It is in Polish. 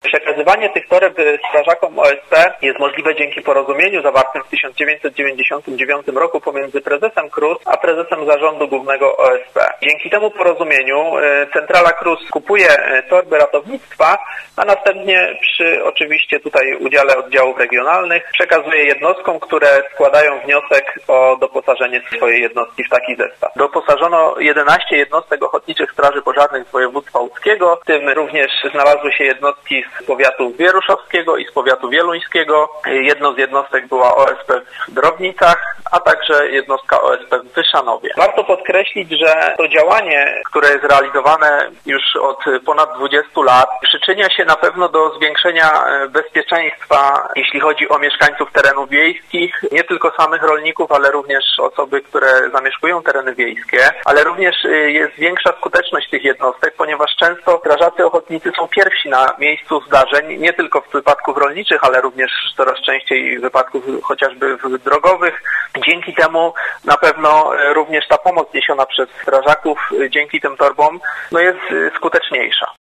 Przekazywanie tych toreb strażakom OSP jest możliwe dzięki porozumieniu zawartym w 1999 roku pomiędzy prezesem KRUS a prezesem Zarządu Głównego OSP. Dzięki temu porozumieniu centrala KRUS kupuje torby ratownictwa, a następnie przy oczywiście tutaj udziale oddziałów regionalnych przekazuje jednostkom, które składają wniosek o doposażenie swojej jednostki w taki zestaw. Doposażono 11 jednostek ochotniczych straży pożarnych z województwa łódzkiego, w tym również znalazły się jednostki z powiatu wieruszowskiego i z powiatu wieluńskiego. Jedną z jednostek była OSP w Drobnicach, a także jednostka OSP w Wyszanowie. Warto podkreślić, że to działanie, które jest realizowane już od ponad 20 lat, przyczynia się na pewno do zwiększenia bezpieczeństwa, jeśli chodzi o mieszkańców terenów wiejskich, nie tylko samych rolników, ale również osoby, które zamieszkują tereny wiejskie, ale również jest większa skuteczność tych jednostek, ponieważ często strażacy ochotnicy są pierwsi na miejscu zdarzeń, nie tylko w wypadków rolniczych, ale również coraz częściej wypadków chociażby drogowych. Dzięki temu na pewno również ta pomoc niesiona przez strażaków dzięki tym torbom jest skuteczniejsza.